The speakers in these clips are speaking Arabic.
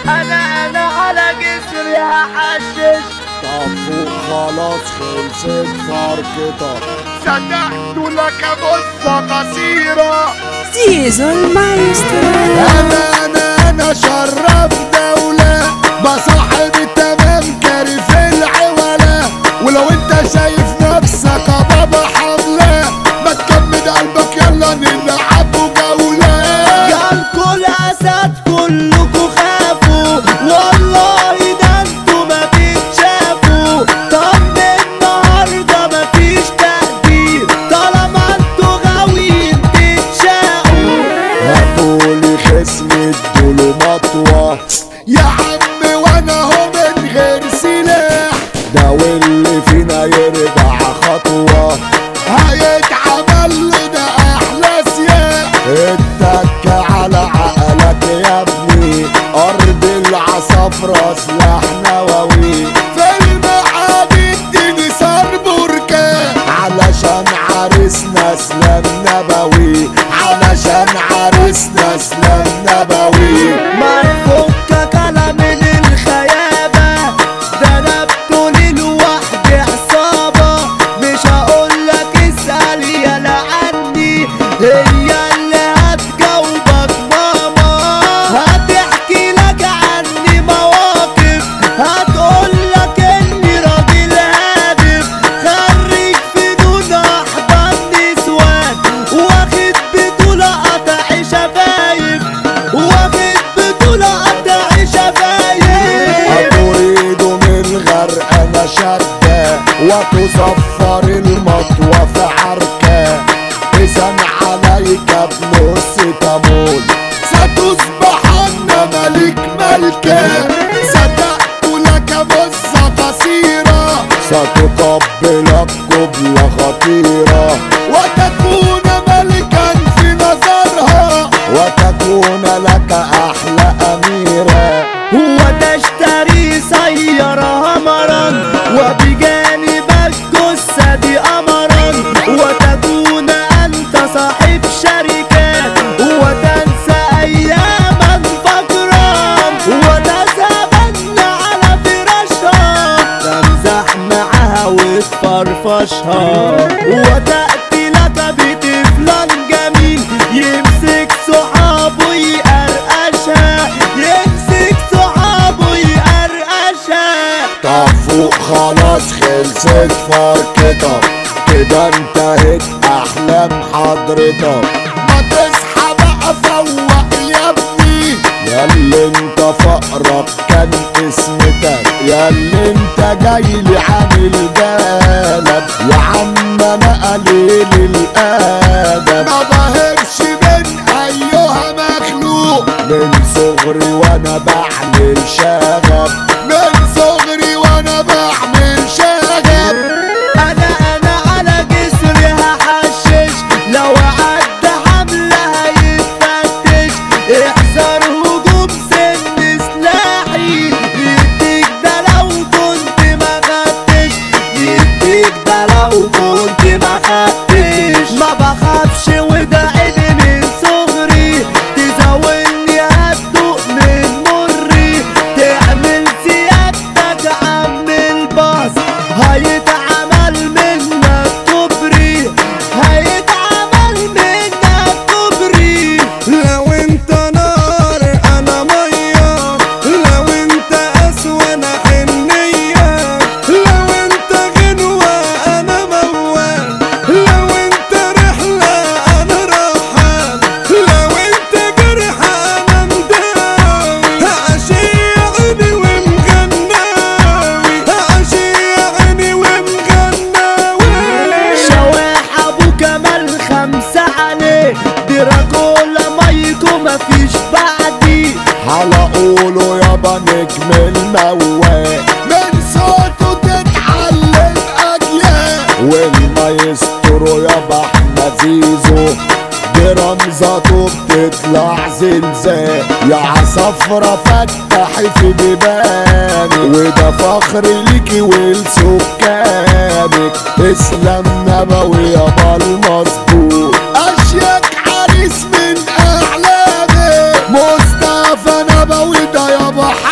انا على جسري هحشش. طب فوق خلاص خلصت فرقتك. صدقت لك بصة قصيرة. زيزو المايسترو. انا شرف دولة بصاحب التمام كاري في العولة. ولو انت شايف نفسك بابا حملة ما تكمد قلبك يلا نلعب جولة. جالكوا الاسد كلكوا خافوا والله ده انتوا ما تتشافوا. طب النهارده مفيش تقدير طالما انتوا غاويين تتشاقوا. هاتولي خصم ادوله مطوة يا عم وانا هو من غير سلاح. ده واللي فينا يرجع خطوة هيتعمل له ده احلى سياح. اتك على عقلك يا ابني ارض العصافرة سلاح نووي. في المعادي اديني صار بركان علشان عريسنا اسلام نبوي. علشان عريسنا اسلام نبوي. ما يفكك على من الخيابة ده انا بطولي لوحدي عصابة. مش هقولك اسأل يالا عني هي اللي هتجاوبك ماما. هتحكي لك عني مواقف هتقولك اني راجل هادف. خريج فنون احضر نسوان واخد بطولة قطع شفايف. واخد بطولة قطع شفايف. اريد من غرق انا شدة وتصفر المطوة في عركة. اذا عليك بنص تمول ستصبحن ملك ملكة. صدقت لك بصة قصيرة ستقبلك قبلة خطيرة. وتكون ملكا في نظرها وتكون لك احلى اميرة. وتشتري سيارة همرا وبجانبك جثة قمرا. وتكون انت صاحب شركات وتنسى اياما فجرا. وتذهبن على فراشها تمزح معها وتفرفشها. وتأتي لك بطفلان جميل يمسك صحابه يقرقشها. يمسك صحابه يقرقشها. طب فوق خلاص خلصت فرقتك كده انتهت احلام حضرتك. ما تصحى بقى فوق يا ابني ياللي انت فقرك كان اسمتك. ياللي انت جايلي عامل بالك يا عم انا قليل الادب. ما بهرش من ايها مخلوق من صغري وانا بعمل شغب. من صغري وانا بعمل شغب. انا على جسري هحشش. لو عدى حملة هيتفتش. احذر هجوم سن سلاحي يديك ده لو كنت ما خدتش. يديك ده لو كنت ما خدتش. ما بخافش وده عيني من صغري. تزاولني هتدوق من مري. تعمل سيادتك عم الباص هيتعمل منك كوبري. هيتعمل منك كوبري. لو انت نار انا ميه. لو انت قسوة انا حنية. لو انت غنوة انا موال. لو انت رحلة انا راحة. لو انت جرح انا مداوي. هعشيعني ومغناوي. هعشيعني ومغناوي. شواح ابو كمال 5 عليه. دراكولا مايكو مفيش بعدي. على قوله يابا نجم الموال. من صوته تتعلم اجيال. والمايسترو يابا احمد زيزو برمزته بتطلع زلزال. يا عصفرة فتحي في بيباني وده فخر ليكي ولسكانك. اسلام نبوي يابا المظبوط اشيك عريس من اعلامي. مصطفى نبوي ده يابا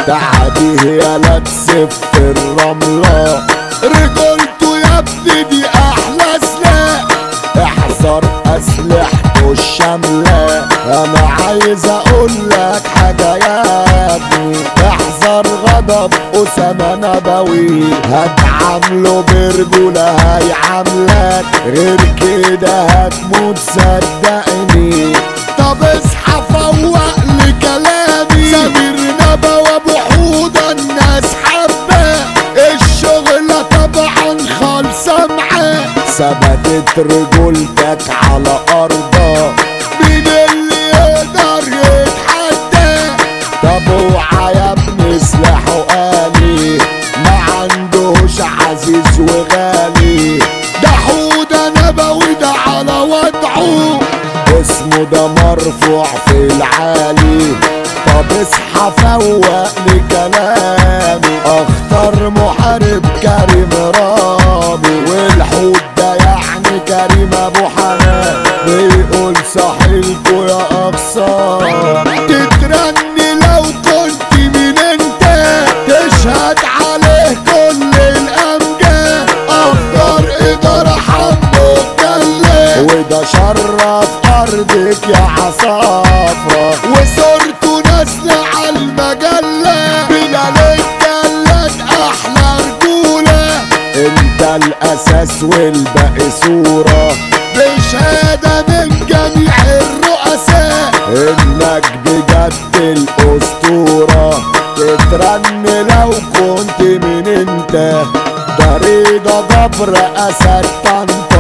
تعديه يالا تسف الرملة. رجولته يا ابني دي احلى سلاح، احذر اسلحته الشاملة. انا عايز اقول لك حاجة يا ابني، احذر غضب اسامة نبوي، هتعامله برجولة هيعاملك، غير كده هتموت صدقني. طب اصحى فوق لكلامي، سمير نبوي ابو حوضة الناس حباه، الشغلة طبعا خالصة معاه، ثبتت رجولتك على ارضها، مين اللي يقدر يتحدى؟ طب اوعى يا ابني سلاحه آلي، ما عندهوش عزيز وغالي، ده حوضة نبوي ده على وضعه، اسمه ده مرفوع في العالي. طب اصحى فوق لكلامي، اختار محارب كريم رامي، والحوت ده يعني كريم ابو حنان، بيقول صحيلكوا يا اقصار، تترني لو كنت مين انت، تشهد عليه كل الامجاد، اختار ادارة حمو الجلاد، وده شرف ارضك يا عصافرة، وصورته نازلة على المجلة، بلال الجلاد احلى رجولة، انت الاساس والباقي صورة، بشهادة من جميع الرؤساء، انك بجد الاسطورة، تترن لو كنت من انت، ده رضا جبر اسد طنطا.